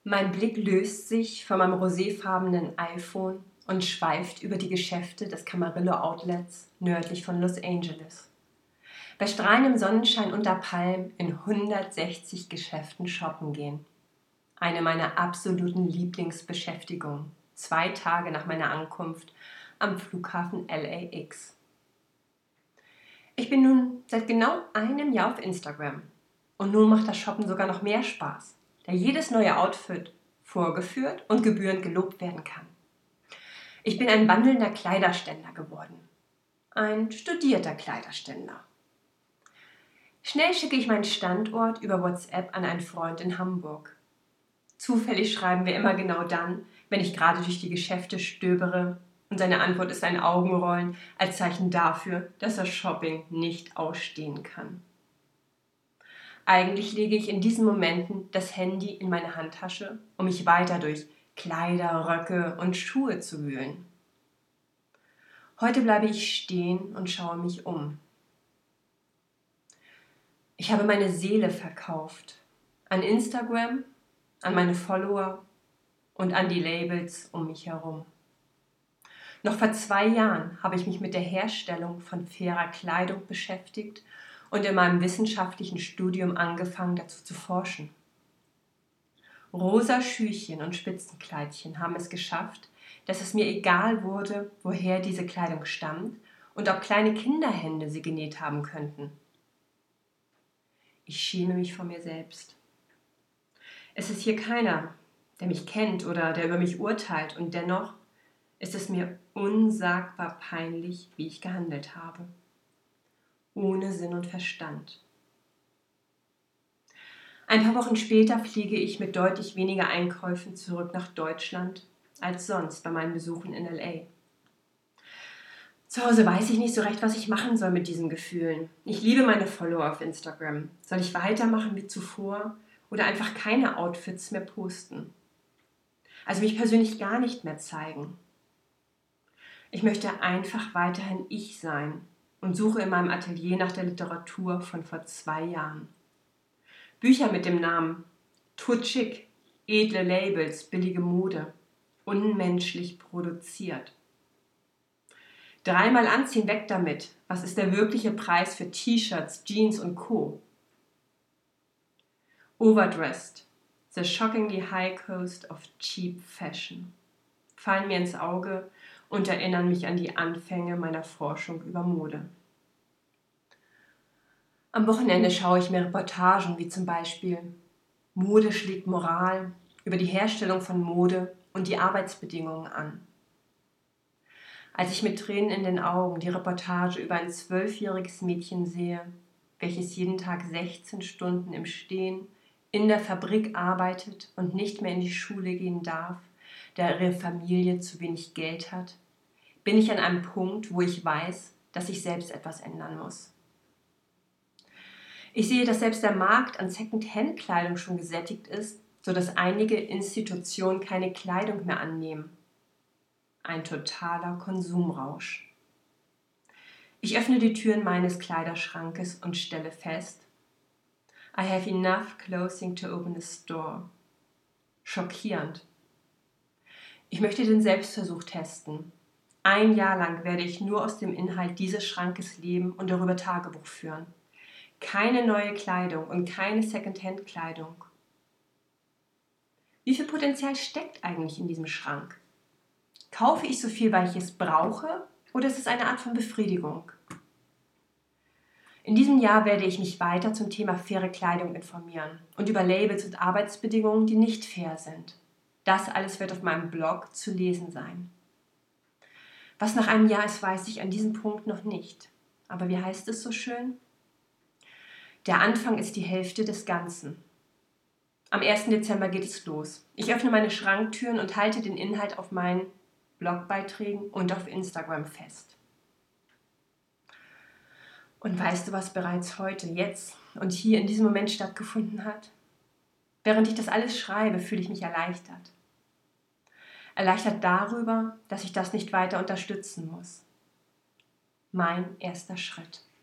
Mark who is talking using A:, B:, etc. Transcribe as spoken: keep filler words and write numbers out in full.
A: Mein Blick löst sich von meinem roséfarbenen iPhone und schweift über die Geschäfte des Camarillo Outlets nördlich von Los Angeles. Bei strahlendem Sonnenschein unter Palmen in hundertsechzig Geschäften shoppen gehen. Eine meiner absoluten Lieblingsbeschäftigungen. Zwei Tage nach meiner Ankunft am Flughafen L A X. Ich bin nun seit genau einem Jahr auf Instagram. Und nun macht das Shoppen sogar noch mehr Spaß, da jedes neue Outfit vorgeführt und gebührend gelobt werden kann. Ich bin ein wandelnder Kleiderständer geworden. Ein studierter Kleiderständer. Schnell schicke ich meinen Standort über WhatsApp an einen Freund in Hamburg. Zufällig schreiben wir immer genau dann, wenn ich gerade durch die Geschäfte stöbere, und seine Antwort ist ein Augenrollen als Zeichen dafür, dass er Shopping nicht ausstehen kann. Eigentlich lege ich in diesen Momenten das Handy in meine Handtasche, um mich weiter durch Kleider, Röcke und Schuhe zu wühlen. Heute bleibe ich stehen und schaue mich um. Ich habe meine Seele verkauft. An Instagram, an meine Follower und an die Labels um mich herum. Noch vor zwei Jahren habe ich mich mit der Herstellung von fairer Kleidung beschäftigt und in meinem wissenschaftlichen Studium angefangen, dazu zu forschen. Rosa Schüchchen und Spitzenkleidchen haben es geschafft, dass es mir egal wurde, woher diese Kleidung stammt und ob kleine Kinderhände sie genäht haben könnten. Ich schäme mich vor mir selbst. Es ist hier keiner, der mich kennt oder der über mich urteilt, und dennoch ist es mir unsagbar peinlich, wie ich gehandelt habe. Ohne Sinn und Verstand. Ein paar Wochen später fliege ich mit deutlich weniger Einkäufen zurück nach Deutschland als sonst bei meinen Besuchen in L A. Zu Hause weiß ich nicht so recht, was ich machen soll mit diesen Gefühlen. Ich liebe meine Follower auf Instagram. Soll ich weitermachen wie zuvor oder einfach keine Outfits mehr posten? Also mich persönlich gar nicht mehr zeigen. Ich möchte einfach weiterhin ich sein und suche in meinem Atelier nach der Literatur von vor zwei Jahren. Bücher mit dem Namen Tut schick, edle Labels, billige Mode, unmenschlich produziert. Dreimal anziehen, weg damit. Was ist der wirkliche Preis für T-Shirts, Jeans und Co.? Overdressed, the shockingly high cost of cheap fashion, fallen mir ins Auge und erinnern mich an die Anfänge meiner Forschung über Mode. Am Wochenende schaue ich mir Reportagen wie zum Beispiel Mode schlägt Moral über die Herstellung von Mode und die Arbeitsbedingungen an. Als ich mit Tränen in den Augen die Reportage über ein zwölfjähriges Mädchen sehe, welches jeden Tag sechzehn Stunden im Stehen in der Fabrik arbeitet und nicht mehr in die Schule gehen darf, da ihre Familie zu wenig Geld hat, bin ich an einem Punkt, wo ich weiß, dass ich selbst etwas ändern muss. Ich sehe, dass selbst der Markt an Second-Hand-Kleidung schon gesättigt ist, sodass einige Institutionen keine Kleidung mehr annehmen. Ein totaler Konsumrausch. Ich öffne die Türen meines Kleiderschrankes und stelle fest, I have enough clothing to open a store. Schockierend. Ich möchte den Selbstversuch testen. Ein Jahr lang werde ich nur aus dem Inhalt dieses Schrankes leben und darüber Tagebuch führen. Keine neue Kleidung und keine Second-Hand-Kleidung. Wie viel Potenzial steckt eigentlich in diesem Schrank? Kaufe ich so viel, weil ich es brauche, oder ist es eine Art von Befriedigung? In diesem Jahr werde ich mich weiter zum Thema faire Kleidung informieren und über Labels und Arbeitsbedingungen, die nicht fair sind. Das alles wird auf meinem Blog zu lesen sein. Was nach einem Jahr ist, weiß ich an diesem Punkt noch nicht. Aber wie heißt es so schön? Der Anfang ist die Hälfte des Ganzen. Am ersten Dezember geht es los. Ich öffne meine Schranktüren und halte den Inhalt auf meinen Blogbeiträgen und auf Instagram fest. Und weißt du, was bereits heute, jetzt und hier in diesem Moment stattgefunden hat? Während ich das alles schreibe, fühle ich mich erleichtert. Erleichtert darüber, dass ich das nicht weiter unterstützen muss. Mein erster Schritt.